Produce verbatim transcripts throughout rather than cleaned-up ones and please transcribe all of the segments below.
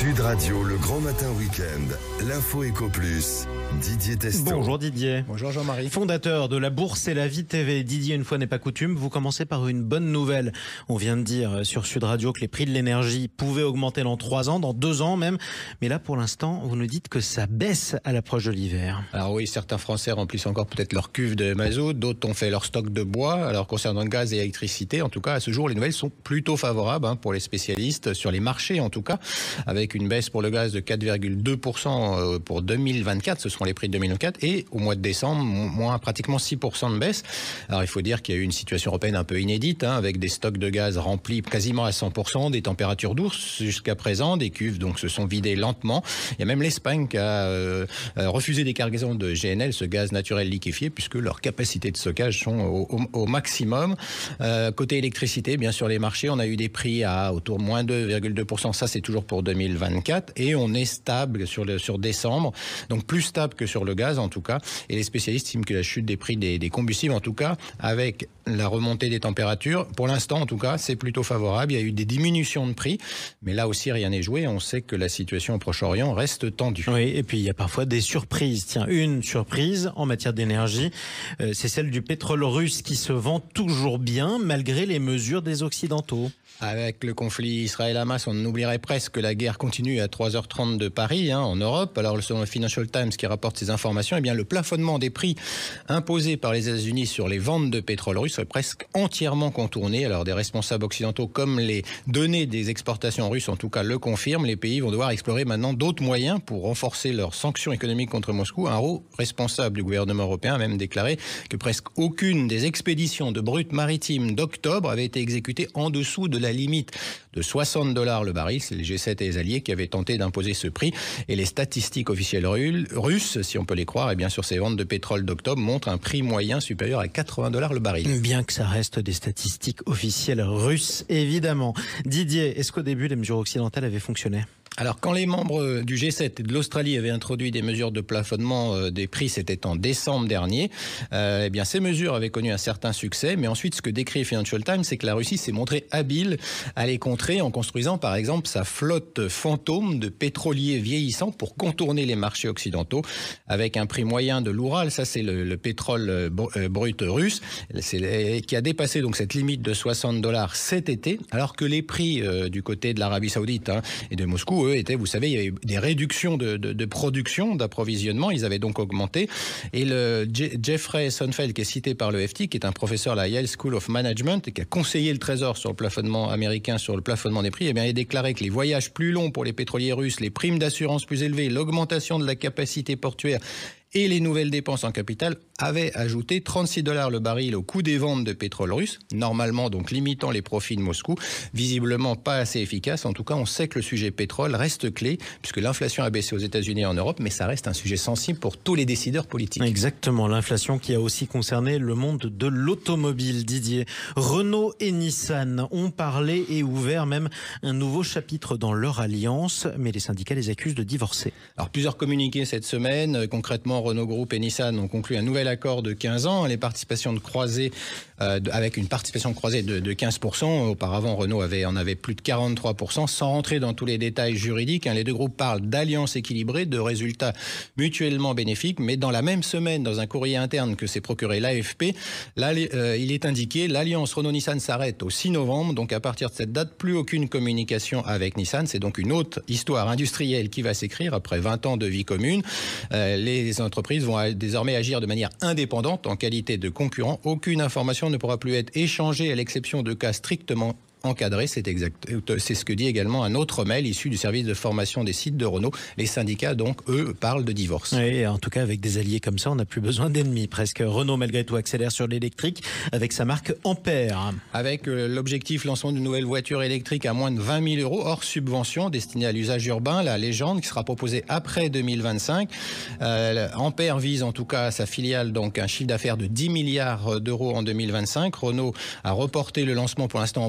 Sud Radio, le grand matin week-end, l'info Éco Plus, Didier Testot. Bonjour Didier. Bonjour Jean-Marie. Fondateur de la Bourse et la Vie T V. Didier, une fois n'est pas coutume, vous commencez par une bonne nouvelle. On vient de dire sur Sud Radio que les prix de l'énergie pouvaient augmenter dans trois ans, dans deux ans même. Mais là, pour l'instant, vous nous dites que ça baisse à l'approche de l'hiver. Alors oui, certains Français remplissent encore peut-être leur cuve de mazout, d'autres ont fait leur stock de bois. Alors concernant le gaz et l'électricité, en tout cas, à ce jour, les nouvelles sont plutôt favorables hein, pour les spécialistes, sur les marchés en tout cas, avec une baisse pour le gaz de quatre virgule deux pour cent pour deux mille vingt-quatre, ce seront les prix de deux mille vingt-quatre, et au mois de décembre, moins pratiquement six pour cent de baisse. Alors il faut dire qu'il y a eu une situation européenne un peu inédite, hein, avec des stocks de gaz remplis quasiment à cent pour cent, des températures douces jusqu'à présent, des cuves donc se sont vidées lentement. Il y a même l'Espagne qui a euh, refusé des cargaisons de G N L, ce gaz naturel liquéfié, puisque leurs capacités de stockage sont au, au, au maximum. Euh, côté électricité, bien sûr les marchés, on a eu des prix à autour de moins deux virgule deux pour cent, ça c'est toujours pour deux mille vingt-quatre, et on est stable sur, le, sur décembre, donc plus stable que sur le gaz en tout cas, et les spécialistes estiment que la chute des prix des, des combustibles, en tout cas avec la remontée des températures, pour l'instant en tout cas c'est plutôt favorable. Il y a eu des diminutions de prix, mais là aussi rien n'est joué, on sait que la situation au Proche-Orient reste tendue. Oui, et puis il y a parfois des surprises. Tiens, une surprise en matière d'énergie, euh, c'est celle du pétrole russe qui se vend toujours bien malgré les mesures des Occidentaux. Avec le conflit Israël-Hamas, on oublierait presque que la guerre continue à trois heures trente de Paris, hein, en Europe. Alors, selon le Financial Times qui rapporte ces informations, eh bien, le plafonnement des prix imposés par les États-Unis sur les ventes de pétrole russe est presque entièrement contourné. Alors, des responsables occidentaux, comme les données des exportations russes, en tout cas, le confirment. Les pays vont devoir explorer maintenant d'autres moyens pour renforcer leurs sanctions économiques contre Moscou. Un haut responsable du gouvernement européen a même déclaré que presque aucune des expéditions de brut maritime d'octobre avait été exécutée en dessous de la limite de soixante dollars le baril. C'est les G sept et les alliés qui avaient tenté d'imposer ce prix. Et les statistiques officielles russes, si on peut les croire, et bien sur ces ventes de pétrole d'octobre, montrent un prix moyen supérieur à quatre-vingts dollars le baril. Bien que ça reste des statistiques officielles russes, évidemment. Didier, est-ce qu'au début, les mesures occidentales avaient fonctionné ? Alors, quand les membres du G sept et de l'Australie avaient introduit des mesures de plafonnement des prix, c'était en décembre dernier, euh, eh bien, ces mesures avaient connu un certain succès. Mais ensuite, ce que décrit Financial Times, c'est que la Russie s'est montrée habile à les contrer en construisant, par exemple, sa flotte fantôme de pétroliers vieillissants pour contourner les marchés occidentaux avec un prix moyen de l'Oural. Ça, c'est le, le pétrole brut russe, c'est, qui a dépassé donc cette limite de soixante dollars cet été, alors que les prix euh, du côté de l'Arabie Saoudite hein, et de Moscou, eux, étaient, vous savez, il y avait des réductions de, de, de production, d'approvisionnement, ils avaient donc augmenté. Et le Je- Jeffrey Sonnenfeld, qui est cité par le F T, qui est un professeur à la Yale School of Management et qui a conseillé le Trésor sur le plafonnement américain, sur le plafonnement des prix, eh bien, il a déclaré que les voyages plus longs pour les pétroliers russes, les primes d'assurance plus élevées, l'augmentation de la capacité portuaire et les nouvelles dépenses en capital avaient ajouté trente-six dollars le baril au coût des ventes de pétrole russe, normalement donc limitant les profits de Moscou, visiblement pas assez efficace. En tout cas, on sait que le sujet pétrole reste clé, puisque l'inflation a baissé aux États-Unis et en Europe, mais ça reste un sujet sensible pour tous les décideurs politiques. Exactement, l'inflation qui a aussi concerné le monde de l'automobile, Didier. Renault et Nissan ont parlé et ouvert même un nouveau chapitre dans leur alliance, mais les syndicats les accusent de divorcer. Alors, plusieurs communiqués cette semaine. Concrètement, Renault Group et Nissan ont conclu un nouvel accord de quinze ans. Les participations de croisée, euh, avec une participation croisée de, de quinze pour cent. Auparavant, Renault avait, en avait plus de quarante-trois pour cent. Sans rentrer dans tous les détails juridiques, hein, les deux groupes parlent d'alliance équilibrée, de résultats mutuellement bénéfiques. Mais dans la même semaine, dans un courrier interne que s'est procuré l'A F P, là, euh, il est indiqué l'alliance Renault-Nissan s'arrête au six novembre. Donc à partir de cette date, plus aucune communication avec Nissan. C'est donc une autre histoire industrielle qui va s'écrire après vingt ans de vie commune. Euh, les entreprises vont désormais agir de manière indépendante en qualité de concurrent. Aucune information ne pourra plus être échangée à l'exception de cas strictement encadré, c'est exact. C'est ce que dit également un autre mail issu du service de formation des sites de Renault. Les syndicats, donc, eux, parlent de divorce. Oui, en tout cas, avec des alliés comme ça, on n'a plus besoin d'ennemis. Presque. Renault, malgré tout, accélère sur l'électrique avec sa marque Ampère. Avec euh, l'objectif lancement d'une nouvelle voiture électrique à moins de vingt mille euros, hors subvention, destinée à l'usage urbain, la Légende, qui sera proposée après deux mille vingt-cinq. Euh, Ampère vise en tout cas sa filiale, donc un chiffre d'affaires de dix milliards d'euros en deux mille vingt-cinq. Renault a reporté le lancement pour l'instant en bourse au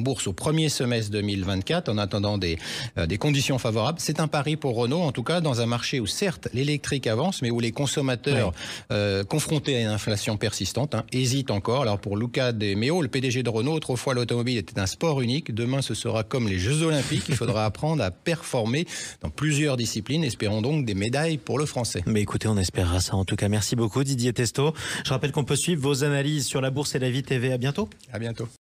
premier semestre deux mille vingt-quatre en attendant des, euh, des conditions favorables. C'est un pari pour Renault, en tout cas dans un marché où certes l'électrique avance, mais où les consommateurs ouais. euh, confrontés à une inflation persistante hein, hésitent encore. Alors pour Luca De Meo, le P D G de Renault, autrefois l'automobile était un sport unique. Demain, ce sera comme les Jeux Olympiques. Il faudra apprendre à performer dans plusieurs disciplines. Espérons donc des médailles pour le français. Mais écoutez, on espérera ça en tout cas. Merci beaucoup Didier Testot. Je rappelle qu'on peut suivre vos analyses sur la Bourse et la Vie T V. À bientôt. À bientôt.